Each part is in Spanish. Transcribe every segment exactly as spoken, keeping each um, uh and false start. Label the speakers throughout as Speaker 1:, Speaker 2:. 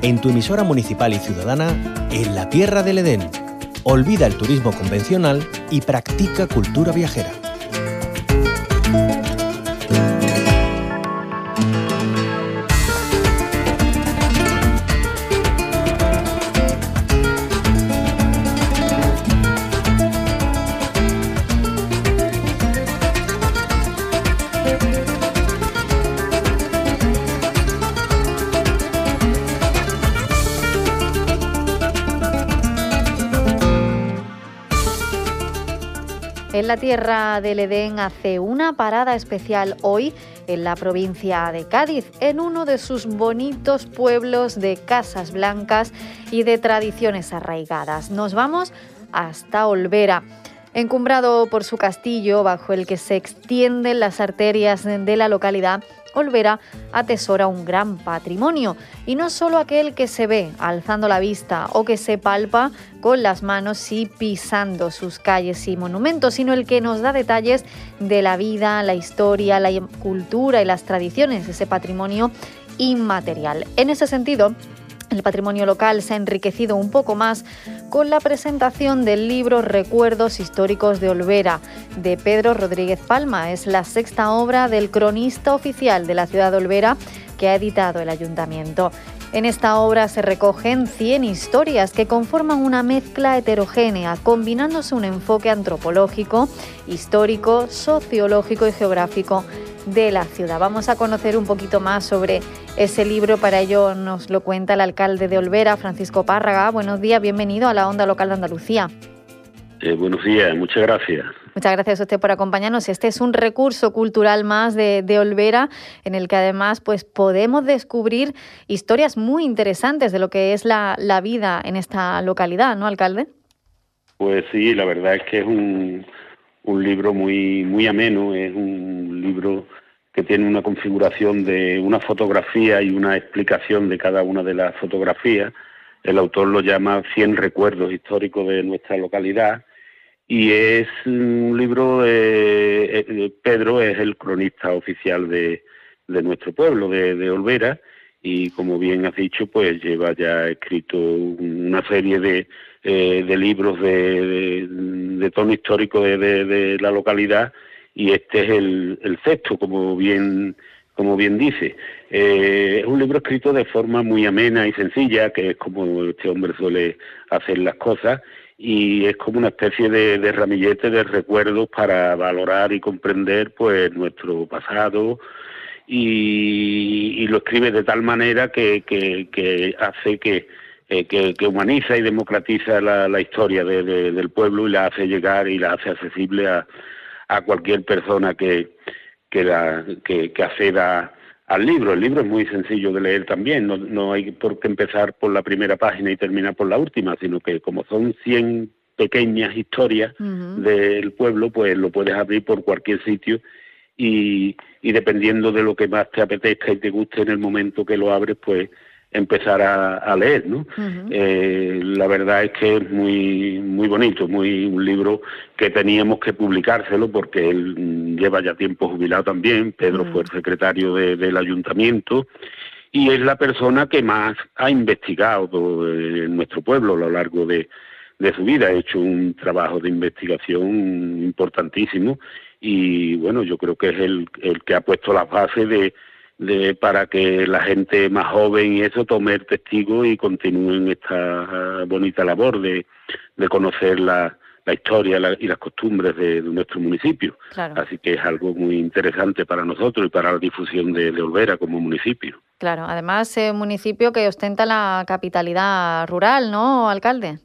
Speaker 1: en tu emisora municipal y ciudadana, en la Tierra del Edén. Olvida el turismo convencional y practica cultura viajera.
Speaker 2: En la Tierra del Edén hace una parada especial hoy en la provincia de Cádiz, en uno de sus bonitos pueblos de casas blancas y de tradiciones arraigadas. Nos vamos hasta Olvera. Encumbrado por su castillo, bajo el que se extienden las arterias de la localidad, Olvera atesora un gran patrimonio, y no solo aquel que se ve alzando la vista o que se palpa con las manos y pisando sus calles y monumentos, sino el que nos da detalles de la vida, la historia, la cultura y las tradiciones, ese patrimonio inmaterial. En ese sentido, el patrimonio local se ha enriquecido un poco más con la presentación del libro Recuerdos históricos de Olvera, de Pedro Rodríguez Palma. Es la sexta obra del cronista oficial de la ciudad de Olvera que ha editado el ayuntamiento. En esta obra se recogen cien historias que conforman una mezcla heterogénea, combinándose un enfoque antropológico, histórico, sociológico y geográfico de la ciudad. Vamos a conocer un poquito más sobre ese libro. Para ello nos lo cuenta el alcalde de Olvera, Francisco Párraga. Buenos días, bienvenido a la Onda Local de Andalucía.
Speaker 3: Eh, buenos días, muchas gracias.
Speaker 2: Muchas gracias a usted por acompañarnos. Este es un recurso cultural más de, de Olvera, en el que además pues podemos descubrir historias muy interesantes de lo que es la, la vida en esta localidad, ¿no, alcalde?
Speaker 3: Pues sí, la verdad es que es un, un libro muy, muy ameno, es un libro que tiene una configuración de una fotografía y una explicación de cada una de las fotografías. El autor lo llama cien recuerdos históricos de nuestra localidad, y es un libro, de, eh, Pedro es el cronista oficial de, de nuestro pueblo, de, de Olvera, y como bien has dicho, pues lleva ya escrito una serie de, eh, de libros de, de, de tono histórico de, de, de la localidad, y este es el, el sexto, como bien como bien dice. Eh, es un libro escrito de forma muy amena y sencilla, que es como este hombre suele hacer las cosas, y es como una especie de, de ramillete de recuerdos para valorar y comprender pues nuestro pasado, y, y lo escribe de tal manera que, que, que hace que, eh, que, que humaniza y democratiza la, la historia de, de, del pueblo, y la hace llegar y la hace accesible a, a cualquier persona que que, la, que, que acceda al libro. El libro es muy sencillo de leer también, no, no hay por qué empezar por la primera página y terminar por la última, sino que como son cien pequeñas historias uh-huh. del pueblo, pues lo puedes abrir por cualquier sitio, y, y dependiendo de lo que más te apetezca y te guste en el momento que lo abres, pues empezar a, a leer, ¿no? Uh-huh. Eh, la verdad es que es muy muy bonito, muy un libro que teníamos que publicárselo porque él lleva ya tiempo jubilado también. Pedro uh-huh. fue el secretario de, del ayuntamiento, y es la persona que más ha investigado en nuestro pueblo a lo largo de, de su vida. Ha hecho un trabajo de investigación importantísimo, y bueno, yo creo que es el, el que ha puesto las bases de de para que la gente más joven y eso tome el testigo y continúen esta bonita labor de, de conocer la, la historia la, y las costumbres de, de nuestro municipio. Claro. Así que es algo muy interesante para nosotros y para la difusión de, de Olvera como municipio.
Speaker 2: Claro, además es un municipio que ostenta la capitalidad rural, ¿no, alcalde?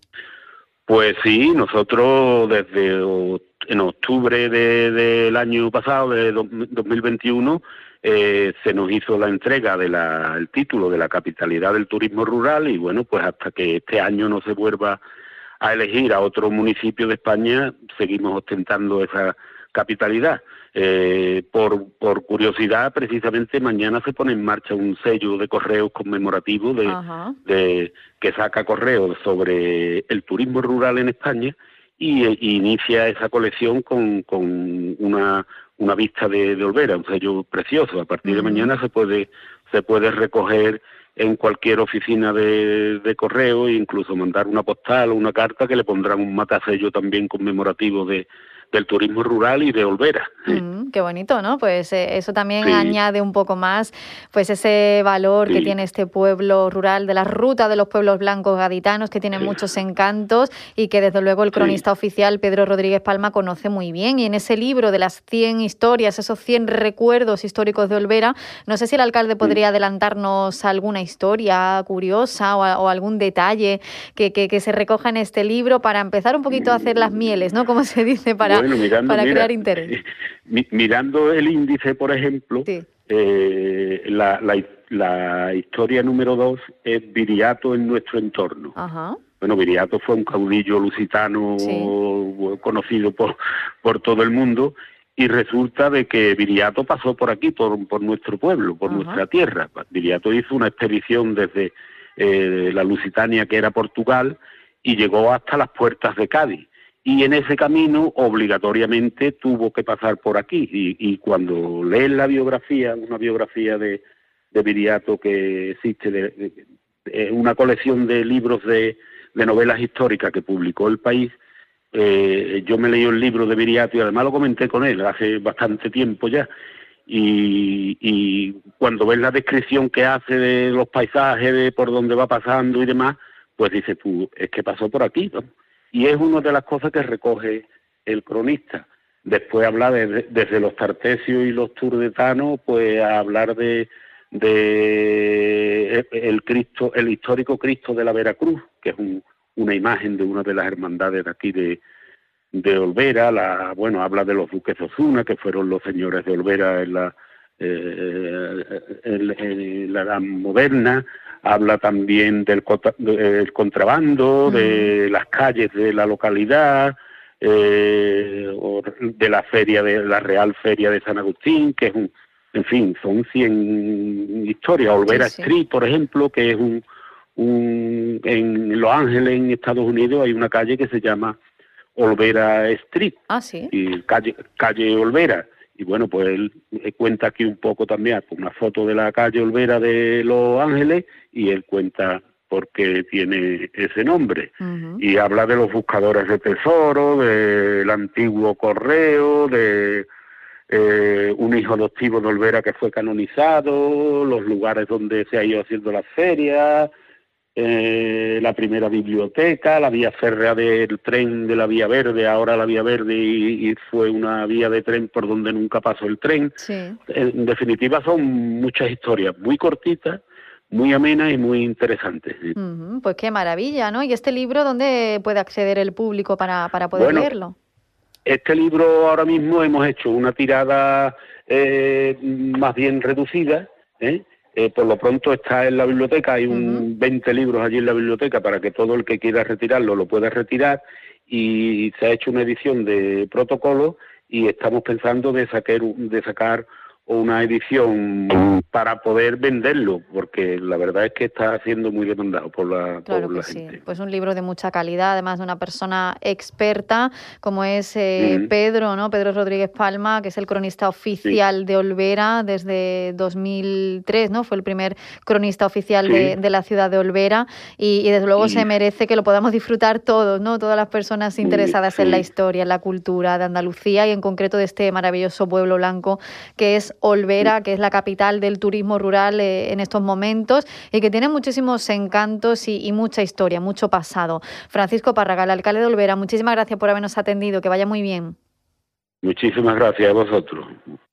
Speaker 3: Pues sí, nosotros desde en octubre de, del año pasado, de dos mil veintiuno, Eh, se nos hizo la entrega del de título de la capitalidad del turismo rural, y bueno, pues hasta que este año no se vuelva a elegir a otro municipio de España, seguimos ostentando esa capitalidad. Eh, por, por curiosidad, precisamente mañana se pone en marcha un sello de correos conmemorativo de, de que saca correos sobre el turismo rural en España, y, y inicia esa colección con, con una una vista de, de Olvera, un sello precioso. A partir uh-huh. de mañana se puede se puede recoger en cualquier oficina de, de correo, e incluso mandar una postal o una carta que le pondrán un matasello también conmemorativo de del turismo rural y de Olvera.
Speaker 2: Mm, qué bonito, ¿no? Pues eh, eso también
Speaker 3: Sí.
Speaker 2: añade un poco más pues ese valor
Speaker 3: Sí.
Speaker 2: que tiene este pueblo rural, de la ruta de los pueblos blancos gaditanos, que tiene
Speaker 3: Sí.
Speaker 2: muchos encantos y que desde luego el cronista
Speaker 3: Sí.
Speaker 2: oficial Pedro Rodríguez Palma conoce muy bien. Y en ese libro de las cien historias, esos cien recuerdos históricos de Olvera, no sé si el alcalde podría adelantarnos alguna historia curiosa o, a, o algún detalle que, que, que se recoja en este libro para empezar un poquito a hacer las mieles, ¿no? Como se dice, para
Speaker 3: Bueno, mirando,
Speaker 2: para
Speaker 3: mira,
Speaker 2: crear interés.
Speaker 3: Mirando el índice, por ejemplo,
Speaker 2: Sí.
Speaker 3: eh, la, la, la historia número dos es Viriato en nuestro entorno.
Speaker 2: Ajá.
Speaker 3: Bueno, Viriato fue un caudillo lusitano
Speaker 2: Sí.
Speaker 3: conocido por, por todo el mundo, y resulta de que Viriato pasó por aquí, por, por nuestro pueblo, por
Speaker 2: Ajá.
Speaker 3: nuestra tierra. Viriato hizo una expedición desde eh, la Lusitania, que era Portugal, y llegó hasta las puertas de Cádiz. Y en ese camino obligatoriamente tuvo que pasar por aquí. Y, y cuando lees la biografía, una biografía de, de Viriato que existe, de, de, de una colección de libros de, de novelas históricas que publicó El País, eh, yo me leí el libro de Viriato y además lo comenté con él hace bastante tiempo ya. Y, y cuando ves la descripción que hace de los paisajes, de por dónde va pasando y demás, pues dices tú, es que pasó por aquí, ¿no? Y es una de las cosas que recoge el cronista. Después habla de, de, desde los tartesios y los turdetanos, pues a hablar de, de el Cristo, el histórico Cristo de la Veracruz, que es un, una imagen de una de las hermandades de aquí de, de Olvera. La, bueno, habla de los duques de Osuna, que fueron los señores de Olvera en la, eh, en, en la Edad Moderna. Habla también del, del contrabando, mm. de las calles de la localidad, eh, o de la feria, de la Real Feria de San Agustín, que es un, en fin, son cien historias. Olvera sí, sí. Street, por ejemplo, que es un, un, en Los Ángeles, en Estados Unidos, hay una calle que se llama Olvera Street,
Speaker 2: ah, ¿sí?
Speaker 3: y calle, calle Olvera. Y bueno, pues él cuenta aquí un poco también, una foto de la calle Olvera de Los Ángeles, y él cuenta por qué tiene ese nombre. Uh-huh. Y habla de los buscadores de tesoro, del antiguo correo, de eh, un hijo adoptivo de Olvera que fue canonizado, los lugares donde se ha ido haciendo las ferias, eh, la primera biblioteca, la vía férrea del tren de la Vía Verde, ahora la Vía Verde, y, y fue una vía de tren por donde nunca pasó el tren.
Speaker 2: Sí.
Speaker 3: En definitiva son muchas historias muy cortitas, muy amenas y muy interesantes. ¿Sí?
Speaker 2: Uh-huh. Pues qué maravilla, ¿no? ¿Y este libro dónde puede acceder el público para, para poder
Speaker 3: bueno,
Speaker 2: leerlo?
Speaker 3: Este libro ahora mismo hemos hecho una tirada eh, más bien reducida, ¿eh? Eh, por lo pronto está en la biblioteca, hay un uh-huh. veinte libros allí en la biblioteca para que todo el que quiera retirarlo lo pueda retirar, y se ha hecho una edición de protocolo y estamos pensando de sacar, de sacar una edición para poder venderlo, porque la verdad es que está siendo muy demandado por la,
Speaker 2: claro
Speaker 3: por la
Speaker 2: que
Speaker 3: gente.
Speaker 2: Sí. Pues un libro de mucha calidad, además de una persona experta como es eh, mm. Pedro, ¿no? Pedro Rodríguez Palma, que es el cronista oficial sí. de Olvera desde dos mil tres, ¿no? Fue el primer cronista oficial sí. de, de la ciudad de Olvera, y, y desde luego sí. se merece que lo podamos disfrutar todos, ¿no? Todas las personas interesadas sí. en la historia, en la cultura de Andalucía y en concreto de este maravilloso pueblo blanco que es Olvera, que es la capital del turismo rural eh, en estos momentos y que tiene muchísimos encantos y, y mucha historia, mucho pasado. Francisco Párraga, el alcalde de Olvera, muchísimas gracias por habernos atendido, que vaya muy bien.
Speaker 3: Muchísimas gracias a vosotros.